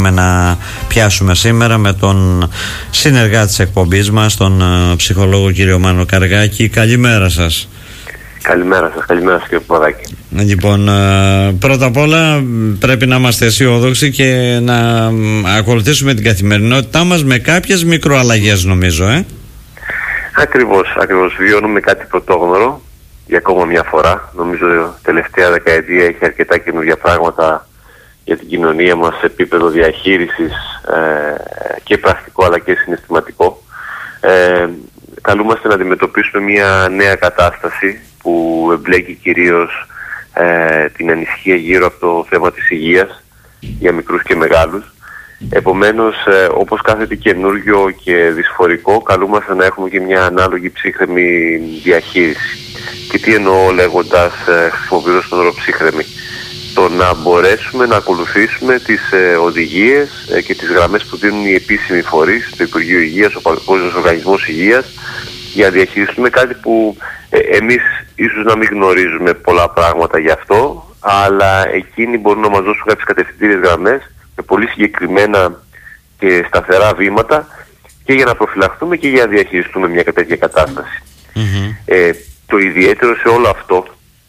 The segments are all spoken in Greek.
Να πιάσουμε σήμερα με τον συνεργάτη της εκπομπής μας, τον ψυχολόγο κύριο Μάνο Καργάκη. Καλημέρα σας. Καλημέρα σας, κύριε Παπαδάκη. Λοιπόν, πρώτα απ' όλα πρέπει να είμαστε αισιόδοξοι και να ακολουθήσουμε την καθημερινότητά μας με κάποιες μικροαλλαγές, νομίζω. Ακριβώς. Βιώνουμε κάτι πρωτόγνωρο για ακόμα μια φορά. Νομίζω τελευταία δεκαετία έχει αρκετά καινούργια πράγματα για την κοινωνία μας σε επίπεδο διαχείρισης και πρακτικό αλλά και συναισθηματικό. Καλούμαστε να αντιμετωπίσουμε μια νέα κατάσταση που εμπλέκει κυρίως την ανησυχία γύρω από το θέμα της υγείας για μικρούς και μεγάλους. Επομένως, όπως κάθε τι καινούργιο και δυσφορικό, καλούμαστε να έχουμε και μια ανάλογη ψύχρεμη διαχείριση. Και τι εννοώ λέγοντας, χρησιμοποιώντας τον όρο ψύχρεμη? Το να μπορέσουμε να ακολουθήσουμε τις οδηγίες και τις γραμμές που δίνουν οι επίσημοι φορείς, το Υπουργείο Υγείας, ο Παγκόσμιος Οργανισμός Υγείας, για να διαχειριστούμε κάτι που εμείς ίσως να μην γνωρίζουμε πολλά πράγματα γι' αυτό, αλλά εκείνοι μπορούν να μας δώσουν κάποιες κατευθυντήριες γραμμές με πολύ συγκεκριμένα και σταθερά βήματα και για να προφυλαχθούμε και για να διαχειριστούμε μια τέτοια κατάσταση. Το ιδιαίτερο σε όλο αυτό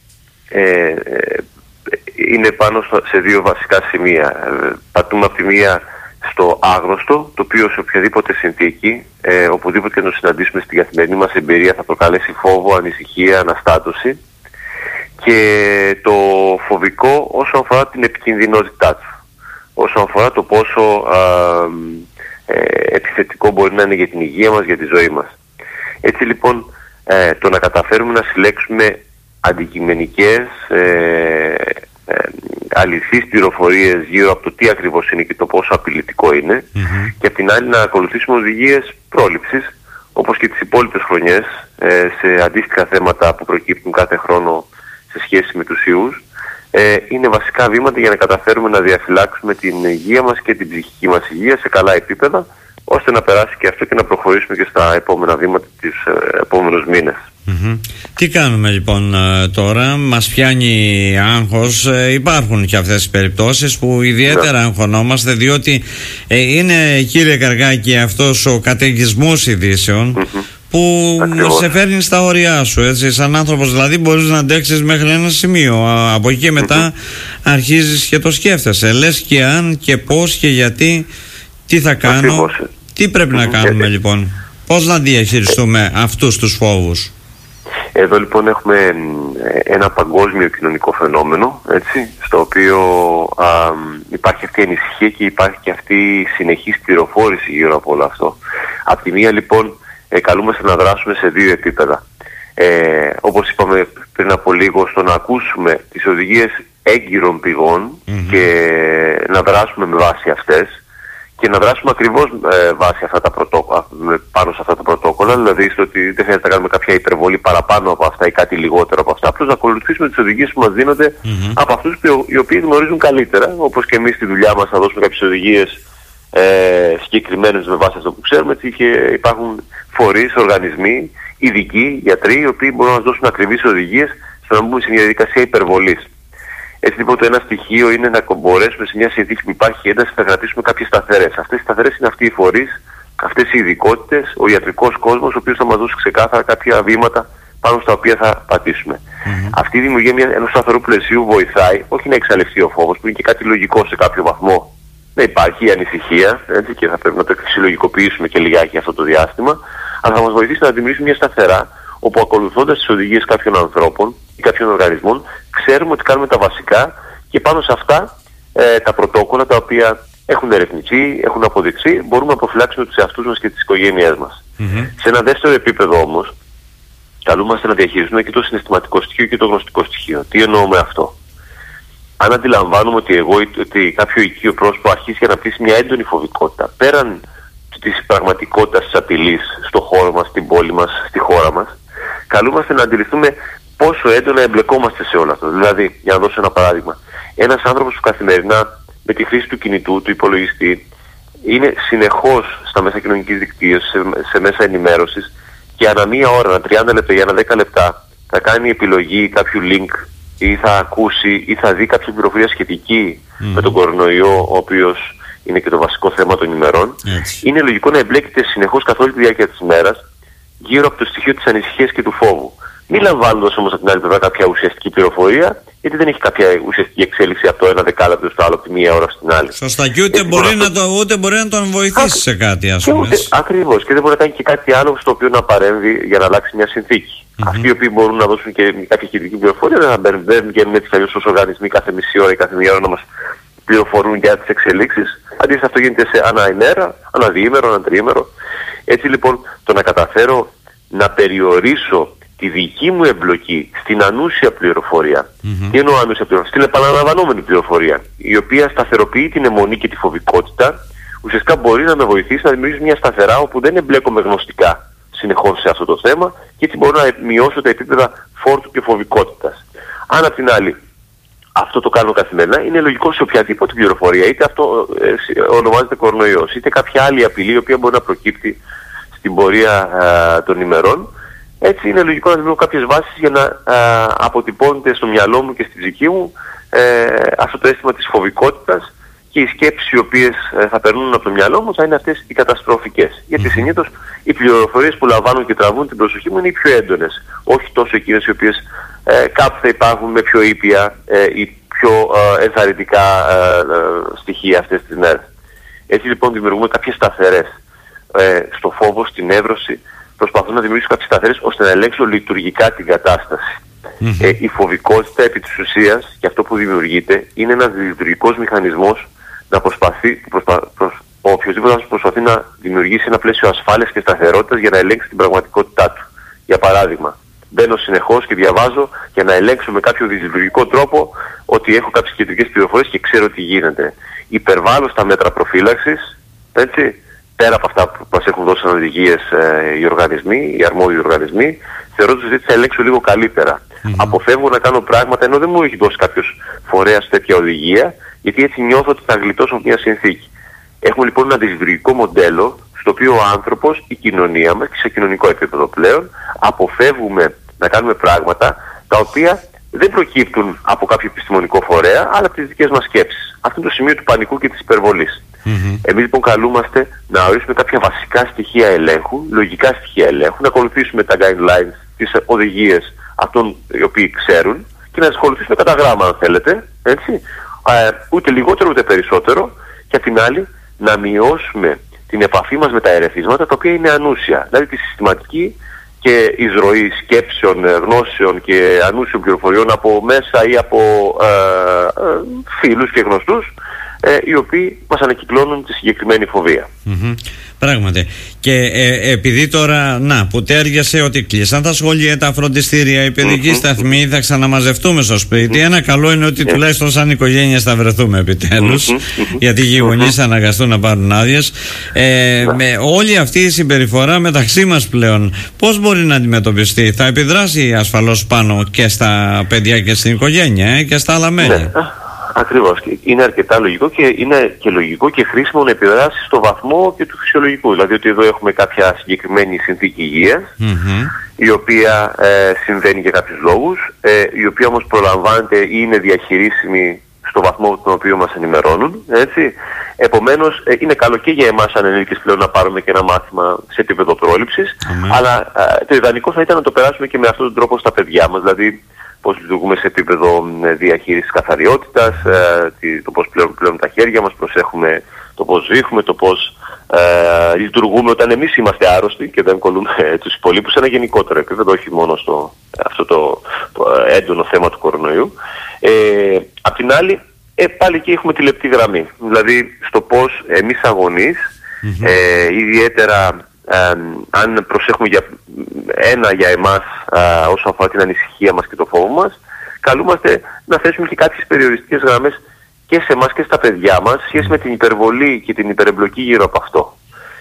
είναι πάνω σε δύο βασικά σημεία. Πατούμε από τη μία στο άγνωστο, το οποίο σε οποιαδήποτε συνθήκη, οπουδήποτε να το συναντήσουμε στην καθημερινή μας εμπειρία, θα προκαλέσει φόβο, ανησυχία, αναστάτωση, και το φοβικό όσον αφορά την επικινδυνότητά του, όσον αφορά το πόσο επιθετικό μπορεί να είναι για την υγεία μας, για τη ζωή μας. Έτσι λοιπόν, το να καταφέρουμε να συλλέξουμε αντικειμενικές αληθείς πληροφορίες γύρω από το τι ακριβώς είναι και το πόσο απειλητικό είναι, και απ' την άλλη να ακολουθήσουμε οδηγίες πρόληψης, όπως και τις υπόλοιπες χρονιές, σε αντίστοιχα θέματα που προκύπτουν κάθε χρόνο σε σχέση με τους ιούς, είναι βασικά βήματα για να καταφέρουμε να διαφυλάξουμε την υγεία μας και την ψυχική μας υγεία σε καλά επίπεδα, ώστε να περάσει και αυτό και να προχωρήσουμε και στα επόμενα βήματα τις επόμενους μήνες. Τι κάνουμε λοιπόν τώρα? Μας πιάνει άγχος. Υπάρχουν και αυτές τις περιπτώσεις που ιδιαίτερα αγχωνόμαστε, διότι είναι, κύριε Καργάκη, αυτός ο καταιγισμός ειδήσεων που σε φέρνει στα όρια σου, έτσι, σαν άνθρωπος δηλαδή μπορείς να αντέξεις μέχρι ένα σημείο. Από εκεί και μετά αρχίζεις και το σκέφτεσαι, λες και αν και πώς και γιατί, τι θα κάνω. Τι πρέπει να κάνουμε λοιπόν? Πώς να διαχειριστούμε αυτούς τους φόβους? Εδώ λοιπόν έχουμε ένα παγκόσμιο κοινωνικό φαινόμενο, έτσι, στο οποίο υπάρχει αυτή η ανησυχία και υπάρχει και αυτή η συνεχής πληροφόρηση γύρω από όλο αυτό. Απ' τη μία λοιπόν καλούμαστε να δράσουμε σε δύο επίπεδα. Όπως είπαμε πριν από λίγο, στο να ακούσουμε τις οδηγίες έγκυρων πηγών και να δράσουμε με βάση αυτές, και να δράσουμε ακριβώς βάσει αυτά τα πρωτόκολλα, πάνω σε αυτά τα πρωτόκολλα, δηλαδή στο ότι δεν χρειάζεται να κάνουμε κάποια υπερβολή παραπάνω από αυτά ή κάτι λιγότερο από αυτά, απλώς να ακολουθήσουμε τις οδηγίες που μας δίνονται από αυτούς οι οποίοι γνωρίζουν καλύτερα, όπως και εμείς στη δουλειά μας να δώσουμε κάποιες οδηγίες συγκεκριμένες με βάση αυτό που ξέρουμε, και υπάρχουν φορείς, οργανισμοί, ειδικοί, γιατροί, οι οποίοι μπορούν να μας δώσουν ακριβείς οδηγίες στο να μπούμε σε μια διαδικασία υπερβολής. Έτσι λοιπόν το ένα στοιχείο είναι να μπορέσουμε σε μια συνθήκη που υπάρχει ένταση να κρατήσουμε κάποιες σταθερές. Αυτές οι σταθερές είναι αυτοί οι φορείς, αυτές οι ειδικότητες, ο ιατρικός κόσμος, ο οποίος θα μας δώσει ξεκάθαρα κάποια βήματα πάνω στα οποία θα πατήσουμε. Αυτή η δημιουργία ενός σταθερού πλαισίου βοηθάει όχι να εξαλειφθεί ο φόβος, που είναι και κάτι λογικό σε κάποιο βαθμό. Να υπάρχει η ανησυχία, έτσι, και θα πρέπει να το συλλογικοποιήσουμε και λιγάκι αυτό το διάστημα, αλλά θα μας βοηθήσει να δημιουργήσουμε μια σταθερά, όπου ακολουθώντας τις οδηγίες κάποιων ανθρώπων ή κάποιων οργανισμών, ξέρουμε ότι κάνουμε τα βασικά, και πάνω σε αυτά τα πρωτόκολλα τα οποία έχουν ερευνηθεί, έχουν αποδειχθεί, μπορούμε να προφυλάξουμε τους εαυτούς μας και τις οικογένειές μας. Σε ένα δεύτερο επίπεδο όμως, καλούμαστε να διαχειριστούμε και το συναισθηματικό στοιχείο και το γνωστικό στοιχείο. Τι εννοώ με αυτό? Αν αντιλαμβάνουμε ότι κάποιο οικείο πρόσωπο αρχίσει και αναπτύσσει μια έντονη φοβικότητα, πέραν της πραγματικότητας της απειλής στο χώρο μας, στην πόλη μας, στη χώρα μας, καλούμαστε να αντιληφθούμε πόσο έντονα εμπλεκόμαστε σε όλο αυτό. Δηλαδή, για να δώσω ένα παράδειγμα, ένας άνθρωπος που καθημερινά με τη χρήση του κινητού, του υπολογιστή, είναι συνεχώς στα μέσα κοινωνικής δικτύωσης, σε μέσα ενημέρωσης, και ανά μία ώρα, ανά 30 λεπτά ή ανά 10 λεπτά θα κάνει επιλογή κάποιου link ή θα ακούσει ή θα δει κάποια πληροφορία σχετική με τον κορονοϊό, ο οποίος είναι και το βασικό θέμα των ημερών, είναι λογικό να εμπλέκεται συνεχώς καθ' όλη τη διάρκεια της ημέρας γύρω από το στοιχείο της ανησυχίας και του φόβου. Μην λαμβάνοντας όμως από την άλλη πλευρά κάποια ουσιαστική πληροφορία, γιατί δεν έχει κάποια ουσιαστική εξέλιξη από το ένα δεκάλεπτο στο άλλο, από τη μία ώρα στην άλλη. Σωστά, και ούτε μπορεί να τον βοηθήσει σε κάτι, ας πούμε. Ακριβώς, και δεν μπορεί να κάνει και κάτι άλλο στο οποίο να παρέμβει για να αλλάξει μια συνθήκη. Αυτοί οι οποίοι μπορούν να δώσουν και κάποια σχετική πληροφορία δεν βγαίνουν έτσι αλλιώς ως οργανισμοί κάθε μισή ώρα ή κάθε μία ώρα να μας πληροφορούν για τις εξελίξεις. Αντίθετα, αυτό γίνεται σε ανά ημέρα, ανά διήμερο, ανά τριήμερο. Έτσι λοιπόν, το να καταφέρω να περιορίσω τη δική μου εμπλοκή στην ανούσια πληροφορία, τι εννοώ ανούσια πληροφορία, στην επαναλαμβανόμενη πληροφορία, η οποία σταθεροποιεί την αιμονή και τη φοβικότητα, ουσιαστικά μπορεί να με βοηθήσει να δημιουργήσω μια σταθερά όπου δεν εμπλέκομαι γνωστικά συνεχώς σε αυτό το θέμα και έτσι μπορώ να μειώσω τα επίπεδα φόρτου και φοβικότητας. Αν απ' την άλλη αυτό το κάνω καθημερινά, είναι λογικό σε οποιαδήποτε πληροφορία, είτε αυτό ονομάζεται κορονοϊός, είτε κάποια άλλη απειλή η οποία μπορεί να προκύπτει στην πορεία των ημερών. Έτσι είναι λογικό να δημιουργώ κάποιες βάσεις για να αποτυπώνεται στο μυαλό μου και στη ψυχή μου αυτό το αίσθημα της φοβικότητας και οι σκέψεις οι οποίες θα περνούν από το μυαλό μου θα είναι αυτές οι καταστροφικές. Γιατί συνήθως οι πληροφορίες που λαμβάνουν και τραβούν την προσοχή μου είναι οι πιο έντονες. Όχι τόσο εκείνες οι οποίες κάπου θα υπάρχουν με πιο ήπια ή πιο ενθαρρυντικά στοιχεία αυτές τις μέρες. Έτσι λοιπόν δημιουργούμε κάποιες σταθερές στο φόβο, στην εύρωση. Προσπαθώ να δημιουργήσω κάποιες σταθερές ώστε να ελέγξω λειτουργικά την κατάσταση. Η φοβικότητα επί της ουσίας και αυτό που δημιουργείται είναι ένας λειτουργικός μηχανισμός να ο οποιοσδήποτε προσπαθεί να δημιουργήσει ένα πλαίσιο ασφάλειας και σταθερότητας για να ελέγξει την πραγματικότητά του. Για παράδειγμα, μπαίνω συνεχώς και διαβάζω για να ελέγξω με κάποιο δυσλειτουργικό τρόπο ότι έχω κάποιες κεντρικές πληροφορίες και ξέρω τι γίνεται. Υπερβάλλω στα μέτρα προφύλαξης, έτσι. Πέρα από αυτά που μας έχουν δώσει οδηγίες οι οργανισμοί, οι αρμόδιοι οργανισμοί, θεωρώ ότι θα ελέγξω λίγο καλύτερα. Αποφεύγω να κάνω πράγματα ενώ δεν μου έχει δώσει κάποιος φορέας τέτοια οδηγία, γιατί έτσι νιώθω ότι θα γλιτώσω μια συνθήκη. Έχουμε λοιπόν ένα δυσλειτουργικό μοντέλο, στο οποίο ο άνθρωπος, η κοινωνία μας και σε κοινωνικό επίπεδο πλέον, αποφεύγουμε να κάνουμε πράγματα τα οποία δεν προκύπτουν από κάποιο επιστημονικό φορέα, αλλά από τις δικές μας σκέψεις. Αυτό είναι το σημείο του πανικού και της υπερβολής. Εμείς λοιπόν καλούμαστε να ορίσουμε κάποια βασικά στοιχεία ελέγχου, λογικά στοιχεία ελέγχου, να ακολουθήσουμε τα guidelines, τις οδηγίες αυτών οι οποίοι ξέρουν και να τις ακολουθήσουμε κατά γράμμα αν θέλετε, έτσι. Ούτε λιγότερο ούτε περισσότερο, και απ' την άλλη να μειώσουμε την επαφή μας με τα ερεθίσματα τα οποία είναι ανούσια, δηλαδή τη συστηματική και εισρωή σκέψεων, γνώσεων και ανούσιων πληροφοριών από μέσα ή από φίλους και γνωστούς, οι οποίοι μας ανακυκλώνουν τη συγκεκριμένη φοβία. Πράγματι. Και επειδή τώρα, που τέριασε ότι κλείσαν τα σχολεία, τα φροντιστήρια, οι παιδικοί σταθμοί, θα ξαναμαζευτούμε στο σπίτι. Ένα καλό είναι ότι τουλάχιστον σαν οικογένειες θα βρεθούμε επιτέλους, γιατί οι γονείς θα αναγκαστούν να πάρουν άδειες. Με όλη αυτή η συμπεριφορά μεταξύ μας πλέον, πώς μπορεί να αντιμετωπιστεί? Θα επιδράσει ασφαλώς πάνω και στα παιδιά και στην οικογένεια και στα άλλα μέλη. Ακριβώς. Είναι αρκετά λογικό και είναι και λογικό και χρήσιμο να επιδράσει στο βαθμό και του φυσιολογικού. Δηλαδή ότι εδώ έχουμε κάποια συγκεκριμένη συνθήκη υγείας, η οποία συμβαίνει για κάποιους λόγους, η οποία όμως προλαμβάνεται ή είναι διαχειρίσιμη στο βαθμό τον οποίο μας ενημερώνουν. Έτσι. Επομένως, είναι καλό και για εμάς σαν ενήλικες πλέον να πάρουμε και ένα μάθημα σε επίπεδο πρόληψης, αλλά το ιδανικό θα ήταν να το περάσουμε και με αυτόν τον τρόπο στα παιδιά μας. Δηλαδή, πώς λειτουργούμε σε επίπεδο διαχείρισης καθαριότητας, το πώς πλέον τα χέρια μας, προσέχουμε το πώς ζύχουμε, το πώς λειτουργούμε όταν εμείς είμαστε άρρωστοι και δεν κολλούμε τους υπολείπους σε ένα γενικότερο επίπεδο, όχι μόνο στο αυτό το έντονο θέμα του κορονοϊού. Απ' την άλλη, πάλι εκεί έχουμε τη λεπτή γραμμή. Δηλαδή στο πώς εμείς αγωνείς, ιδιαίτερα αν προσέχουμε για εμάς όσον αφορά την ανησυχία μας και το φόβο μας, καλούμαστε να θέσουμε και κάποιες περιοριστικές γραμμές και σε εμάς και στα παιδιά μας σχέση με την υπερβολή και την υπερεμπλοκή γύρω από αυτό.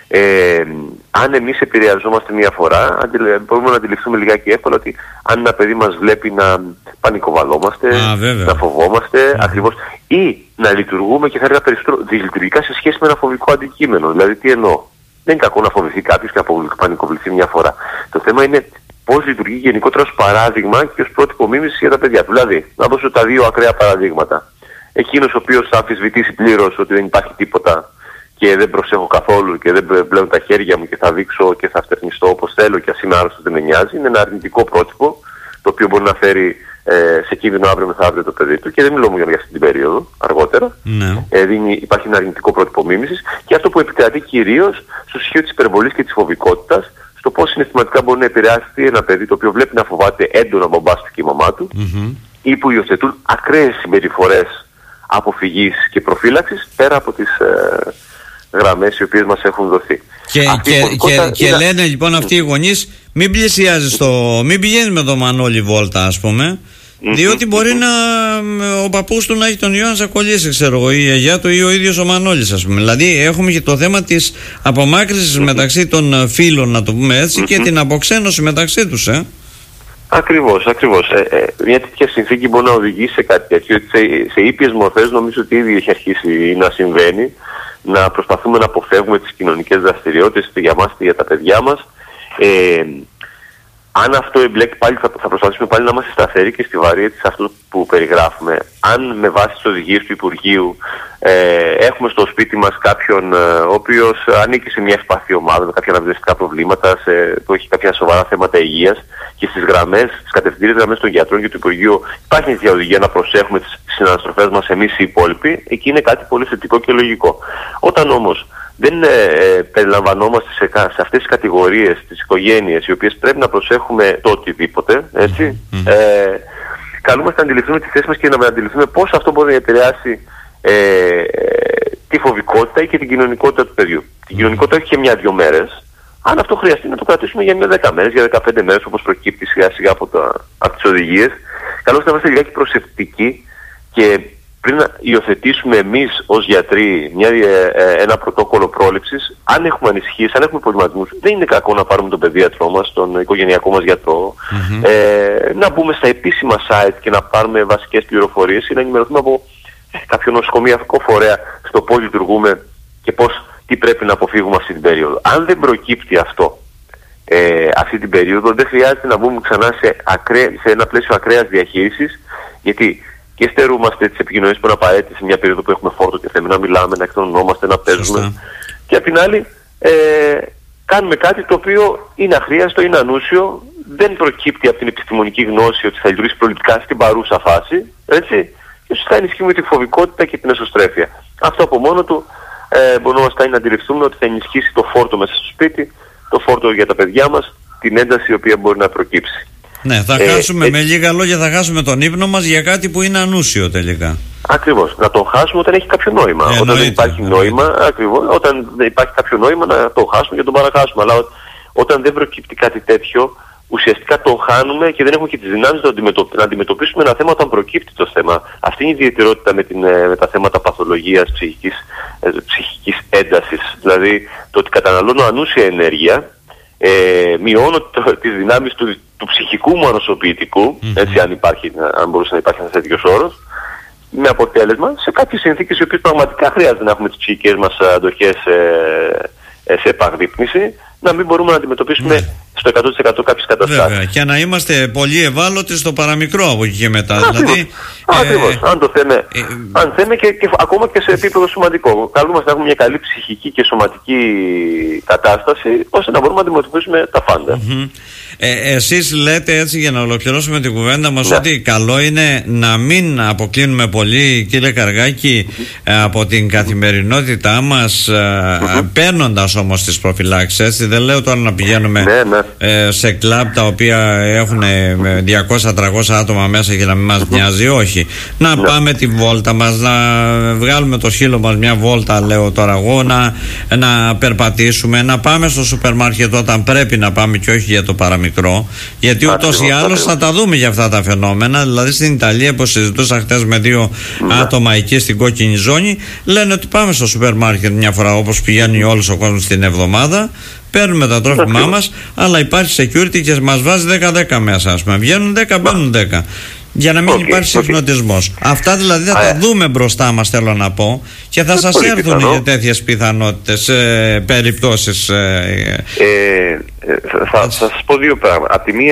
Αν εμείς επηρεαζόμαστε μία φορά, μπορούμε να αντιληφθούμε λιγάκι εύκολα ότι αν ένα παιδί μας βλέπει να πανικοβαλόμαστε, να φοβόμαστε ακριβώς, ή να λειτουργούμε και θα έλεγα περισσότερο δυσλειτουργικά σε σχέση με ένα φοβικό αντικείμενο. Δηλαδή τι εννοώ? Δεν είναι κακό να φοβηθεί κάποιος και να πανικοβληθεί μια φορά. Το θέμα είναι πώς λειτουργεί γενικότερα ως παράδειγμα και ως πρότυπο μίμησης για τα παιδιά. Δηλαδή, να δώσω τα δύο ακραία παραδείγματα. εκείνος ο οποίος θα αμφισβητήσει πλήρως ότι δεν υπάρχει τίποτα και δεν προσέχω καθόλου και δεν πλέον τα χέρια μου και θα δείξω και θα φτερνιστώ όπως θέλω και ας είμαι άρρωστος δεν με νοιάζει, είναι ένα αρνητικό πρότυπο το οποίο μπορεί να φέρει σε κίνδυνο αύριο μεθαύριο το παιδί του, και δεν μιλώ μόνο για αυτή την περίοδο, αργότερα. Ναι. Υπάρχει ένα αρνητικό πρότυπο μίμησης, και αυτό που επικρατεί κυρίως στο στοιχείο της υπερβολής και της φοβικότητας, στο πώς συναισθηματικά μπορεί να επηρεάσει ένα παιδί το οποίο βλέπει να φοβάται έντονα από μπάσκετ και η μαμά του, ή που υιοθετούν ακραίες συμπεριφορές αποφυγής και προφύλαξης πέρα από τις γραμμές οι οποίες μας έχουν δοθεί. Και λένε λοιπόν αυτοί οι γονείς, μην πλησιάζεις μην πηγαίνεις με το Μανώλη βόλτα, ας πούμε, διότι μπορεί ο παππούς του να έχει τον ιό να σε κολλήσει, ξέρω εγώ, η γιαγιά του ή ο ίδιος ο Μανώλης, ας πούμε. Δηλαδή έχουμε και το θέμα της απομάκρυσης μεταξύ των φίλων, να το πούμε έτσι, και την αποξένωση μεταξύ τους, Ακριβώς. Μια τέτοια συνθήκη μπορεί να οδηγήσει σε κάτι τέτοιο. Σε ήπιες μορφές νομίζω ότι ήδη έχει αρχίσει να συμβαίνει, να προσπαθούμε να αποφεύγουμε τις κοινωνικές δραστηριότητες είτε για μας είτε για τα παιδιά μας. Αν αυτό εμπλέκει πάλι, θα προσπαθήσουμε πάλι να είμαστε σταθεροί και στιβαροί σε αυτό που περιγράφουμε. Αν με βάση τις οδηγίες του Υπουργείου έχουμε στο σπίτι μας κάποιον ο οποίος ανήκει σε μια ευπαθή ομάδα με κάποια αναπνευστικά προβλήματα, που έχει κάποια σοβαρά θέματα υγείας, και στις κατευθυντήριες γραμμές των γιατρών και του Υπουργείου υπάρχει μια οδηγία να προσέχουμε τις συναναστροφές μας εμείς οι υπόλοιποι, εκεί είναι κάτι πολύ θετικό και λογικό. Όταν όμως δεν περιλαμβανόμαστε σε αυτές τις κατηγορίες, τις οικογένειες, οι οποίες πρέπει να προσέχουμε το οτιδήποτε, έτσι, καλούμαστε να αντιληφθούμε τη θέση μας και να αντιληφθούμε πώς αυτό μπορεί να επηρεάσει τη φοβικότητα ή και την κοινωνικότητα του παιδιού. Την κοινωνικότητα όχι και 1-2 μέρες, αν αυτό χρειαστεί να το κρατήσουμε για 10 μέρες, για 15 μέρες, όπως προκύπτει σιγά σιγά από τις οδηγίες. Καλώς να είμαστε λιγάκι προσεκτικοί, και πριν να υιοθετήσουμε εμείς ως γιατροί ένα πρωτόκολλο πρόληψης, αν έχουμε ανησυχίες, αν έχουμε προβληματισμούς, δεν είναι κακό να πάρουμε τον παιδίατρό μας, τον οικογενειακό μας γιατρό, να μπούμε στα επίσημα site και να πάρουμε βασικές πληροφορίες ή να ενημερωθούμε από κάποιο νοσοκομιακό φορέα στο πώς λειτουργούμε και τι πρέπει να αποφύγουμε αυτή την περίοδο. Αν δεν προκύπτει αυτό αυτή την περίοδο, δεν χρειάζεται να μπούμε ξανά σε ένα πλαίσιο ακραίας διαχείρισης, γιατί και στερούμαστε τις επικοινωνίες που είναι απαραίτητες σε μια περίοδο που έχουμε φόρτο και θέλουμε να μιλάμε, να εκδηλωνόμαστε, να παίζουμε. Και απ' την άλλη, κάνουμε κάτι το οποίο είναι αχρίαστο, είναι ανούσιο, δεν προκύπτει από την επιστημονική γνώση ότι θα λειτουργήσει προληπτικά στην παρούσα φάση, έτσι, και ίσως θα ενισχύουμε τη φοβικότητα και την εσωστρέφεια. Αυτό από μόνο του μπορεί να μας κάνει να αντιληφθούμε ότι θα ενισχύσει το φόρτο μέσα στο σπίτι, το φόρτο για τα παιδιά μας, την ένταση η οποία μπορεί να προκύψει. Ναι, θα χάσουμε, με λίγα λόγια, θα χάσουμε τον ύπνο μας για κάτι που είναι ανούσιο τελικά. Ακριβώς. Να τον χάσουμε όταν έχει κάποιο νόημα. Όταν δεν υπάρχει νόημα, ακριβώς, όταν δεν υπάρχει κάποιο νόημα να το χάσουμε και τον παραχάσουμε. Αλλά όταν δεν προκύπτει κάτι τέτοιο, ουσιαστικά τον χάνουμε και δεν έχουμε και τις δυνάμεις να αντιμετωπίσουμε ένα θέμα όταν προκύπτει το θέμα. Αυτή είναι η ιδιαιτερότητα με τα θέματα παθολογίας, ψυχικής έντασης. Δηλαδή, το ότι καταναλώνω ανούσια ενέργεια, μειώνω τις δυνάμεις του ψυχικού μου ανοσοποιητικού, έτσι, αν μπορούσε να υπάρχει ένας τέτοιος όρος, με αποτέλεσμα σε κάποιες συνθήκες οι οποίες πραγματικά χρειάζεται να έχουμε τις ψυχικές μας αντοχές σε επαγρύπνηση, να μην μπορούμε να αντιμετωπίσουμε στο 100% κάποιες καταστάσεις. Βέβαια, και να είμαστε πολύ ευάλωτοι στο παραμικρό από εκεί και μετά. Ακριβώς. Αν θέμε και ακόμα και σε επίπεδο σημαντικό. Καλούμαστε να έχουμε μια καλή ψυχική και σωματική κατάσταση, ώστε να μπορούμε να αντιμετωπίσουμε τα πάντα. Εσείς λέτε, έτσι για να ολοκληρώσουμε την κουβέντα μας, ότι καλό είναι να μην αποκλίνουμε πολύ, κύριε Καργάκη, από την καθημερινότητά μας, παίρνοντας όμως τις προφυλάξεις, έτσι. Δεν λέω τώρα να πηγαίνουμε σε κλαμπ τα οποία έχουν 200-300 άτομα μέσα και να μην μας νοιάζει, όχι. Να πάμε τη βόλτα μας, να βγάλουμε το σκύλο μας μια βόλτα, λέω τώρα εγώ, να περπατήσουμε, να πάμε στο σούπερ μάρκετ όταν πρέπει να πάμε και όχι για το παραμικρό, γιατί ούτως ή άλλως θα τα δούμε για αυτά τα φαινόμενα. Δηλαδή στην Ιταλία, που συζητούσα χτες με 2 άτομα εκεί στην κόκκινη ζώνη, λένε ότι πάμε στο σούπερ μάρκετ μια φορά, όπως πηγαίνει όλος ο κόσμος την εβδομάδα, παίρνουμε τα τρόφιμά μας, αλλά υπάρχει security και μας βάζει 10-10 μέσα, ας πούμε. Βγαίνουν 10, μπαίνουν 10. Για να μην υπάρχει συχνοτισμός. Αυτά δηλαδή θα τα δούμε μπροστά μας, θέλω να πω, και θα σας έρθουν για τέτοιες πιθανότητες, περιπτώσεις. Θα σας πω 2 πράγματα. Απ' τη μία,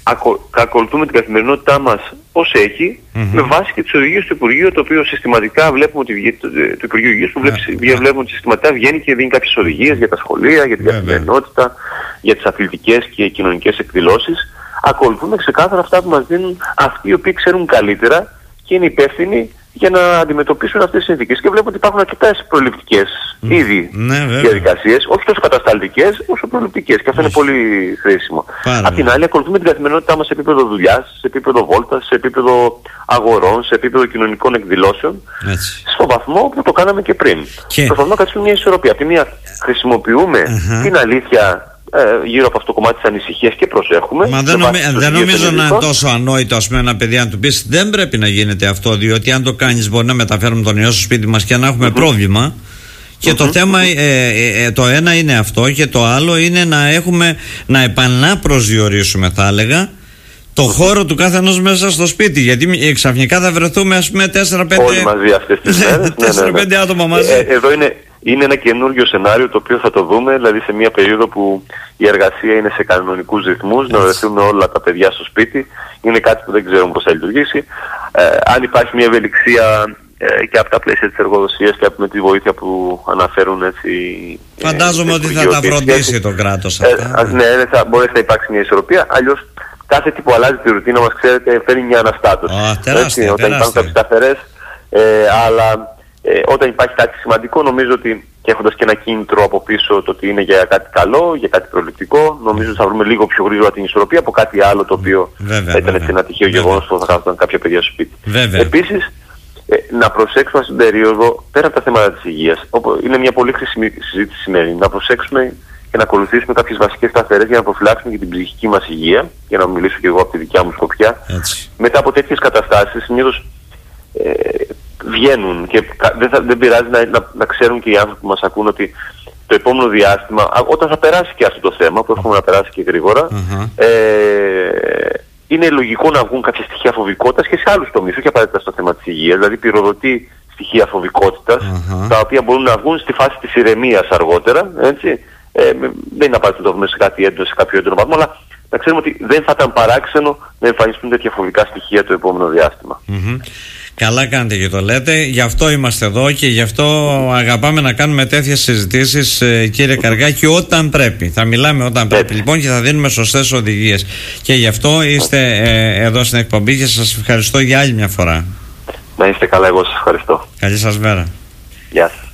ακολουθούμε την καθημερινότητά μας ως έχει, με βάση και τις οδηγίες του Υπουργείου, το οποίο συστηματικά βλέπουμε ότι του Υπουργείου Υγείας, που βλέπουμε ότι συστηματικά βγαίνει και δίνει κάποιες οδηγίες για τα σχολεία, για την καθημερινότητα, για τις αθλητικές και κοινωνικές εκδηλώσεις. Ακολουθούμε ξεκάθαρα αυτά που μας δίνουν αυτοί οι οποίοι ξέρουν καλύτερα και είναι υπεύθυνοι για να αντιμετωπίσουν αυτές τις συνθήκες. Και βλέπω ότι υπάρχουν αρκετές προληπτικές ήδη διαδικασίες, όχι τόσο κατασταλτικές όσο προληπτικές. Και αυτό είναι πολύ χρήσιμο. Απ' την άλλη, ακολουθούμε την καθημερινότητά μας σε επίπεδο δουλειάς, σε επίπεδο βόλτας, σε επίπεδο αγορών, σε επίπεδο κοινωνικών εκδηλώσεων, στο βαθμό που το κάναμε και πριν. Προσπαθούμε να κρατήσουμε μια ισορροπία. Απ' τη μία χρησιμοποιούμε την αλήθεια γύρω από αυτό το κομμάτι της ανησυχίας και προσέχουμε. Μα δεν νομίζω να είναι τόσο ανόητο, ας πούμε, ένα παιδί να του πεις δεν πρέπει να γίνεται αυτό, διότι αν το κάνεις μπορεί να μεταφέρουμε τον ιό στο σπίτι μας και να έχουμε πρόβλημα. Και το θέμα, το ένα είναι αυτό, και το άλλο είναι να επαναπροσδιορίσουμε, θα έλεγα, το χώρο του καθενός μέσα στο σπίτι. Γιατί ξαφνικά θα βρεθούμε, ας πούμε, 4-5 όλοι μαζί αυτές τις μέρες. 4-5 άτομα μαζί. Εδώ είναι ένα καινούργιο σενάριο το οποίο θα το δούμε, δηλαδή σε μια περίοδο που η εργασία είναι σε κανονικούς ρυθμούς, να βρεθούν όλα τα παιδιά στο σπίτι. Είναι κάτι που δεν ξέρουμε πώς θα λειτουργήσει. Αν υπάρχει μια ευελιξία και από τα πλαίσια της εργοδοσίας και με τη βοήθεια που αναφέρουν, έτσι. Φαντάζομαι ότι θα τα φροντίσει το κράτος αυτά. Ναι, θα μπορέσει να υπάρξει μια ισορροπία. Αλλιώς κάθε τι που αλλάζει τη ρουτίνα μας, ξέρετε, φέρνει μια αναστάτωση. Τεράστια. Όταν υπάρχουν κάποιες σταθερές, αλλά όταν υπάρχει κάτι σημαντικό, νομίζω ότι, και έχοντας και ένα κίνητρο από πίσω το ότι είναι για κάτι καλό, για κάτι προληπτικό, νομίζω ότι θα βρούμε λίγο πιο γρήγορα την ισορροπία από κάτι άλλο το οποίο θα ήταν ένα τυχαίο γεγονός που θα χάσουν κάποια παιδιά στο σπίτι. Επίσης, να προσέξουμε στην περίοδο, πέρα από τα θέματα της υγείας, είναι μια πολύ χρήσιμη συζήτηση σημερινή, να προσέξουμε και να ακολουθήσουμε κάποιες βασικές σταθερές για να προφυλάξουμε και την ψυχική μας υγεία, για να μιλήσω και εγώ από τη δικιά μου σκοπιά. Μετά από τέτοιες καταστάσεις, συνήθως βγαίνουν και δεν πειράζει να ξέρουν και οι άνθρωποι που μας ακούν ότι το επόμενο διάστημα, όταν θα περάσει και αυτό το θέμα, που έχουμε να περάσει και γρήγορα, είναι λογικό να βγουν κάποια στοιχεία φοβικότητας και σε άλλους τομείς, όχι απαραίτητα στο θέμα της υγείας, δηλαδή πυροδοτεί στοιχεία φοβικότητας, τα οποία μπορούν να βγουν στη φάση της ηρεμίας αργότερα, έτσι. Δεν είναι απαραίτητο να το δούμε σε κάτι έντονο, σε κάποιο έντονο βαθμό, αλλά να ξέρουμε ότι δεν θα ήταν παράξενο να εμφανιστούν τέτοια φοβικά στοιχεία το επόμενο διάστημα. Καλά κάνετε και το λέτε. Γι' αυτό είμαστε εδώ και γι' αυτό αγαπάμε να κάνουμε τέτοιες συζητήσεις, κύριε Καργάκη, όταν πρέπει. Θα μιλάμε όταν πρέπει, λοιπόν, και θα δίνουμε σωστές οδηγίες. Και γι' αυτό είστε εδώ στην εκπομπή και σας ευχαριστώ για άλλη μια φορά. Να είστε καλά, εγώ σας ευχαριστώ. Καλή σας μέρα. Γεια σας.